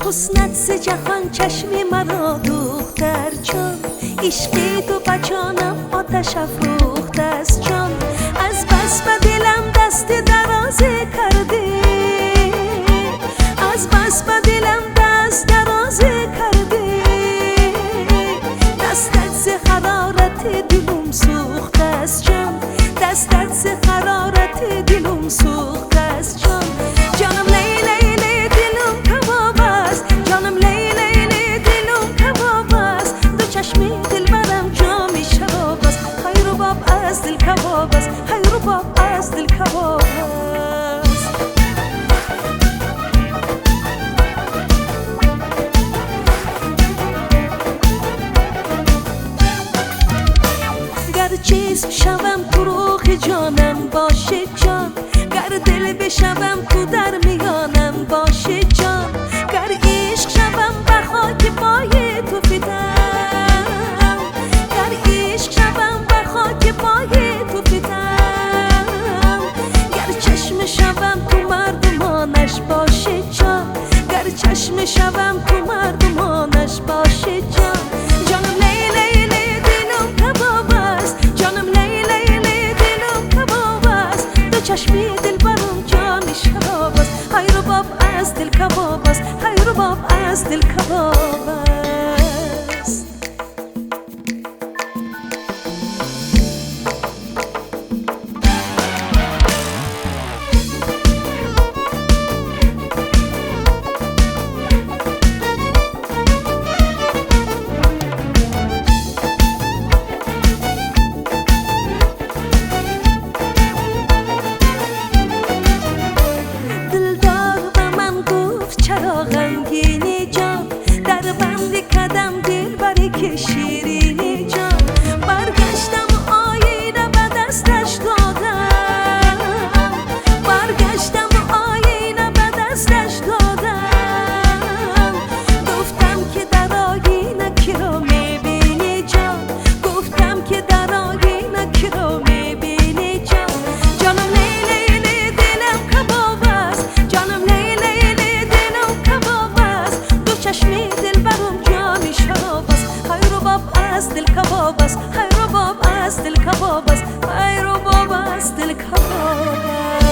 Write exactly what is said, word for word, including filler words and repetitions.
حسنت ز جهان چشمی مرا دوختر جان، عشقی تو بجانم آتش افروخته است جان. از بس به دلم دست درازی کردی، از بس به دلم دست درازی کردی، دستت ز حرارت دلم سوخته است جان، دستت ز حرارت دلم سوخته است جان. جانم لیلی لی دلم کباب است، جانم لیلی لی دلم کباب است، دو چشمی دلبرم جامی شراب است، خیر و باب از دل کباب است، خیر و باب از دل کباب است. گر جسم شوم تو روح جانم باشه جان، گر دل بشوم تو در میانم باشه جان، گر عشق شوم به خاک پای تو فدام، گر عشق شوم به خاک پای تو فدام، گر چشم شوم تو مردمانش باشه جان، گر چشم شوم تو مردمانش باشه جان. جانم لیلی لی دلم کباب است، جانم لیلی لی دلم کباب است، دو چشمی دلبرم جامی شراب است، خیر و باب از دل کباب است، خیر و باب از دل کباب است. چرا غمگینی جان، در بندی کدم دل بری که شیرینی جان، برگشتم آینه به دستش دادم، برگشتم آینه به دستش دادم، گفتم که در آینه کی رو میبینی جان، گفتم که در آینه کی رو میبینی جان. جانم لیلی لی دلم کباب است، جانم لیلی لی چشمی دلبرم جامی شراب است، خیر و باب از دل کباب است، خیر و باب از دل کباب است، خیر و باب از دل کباب است.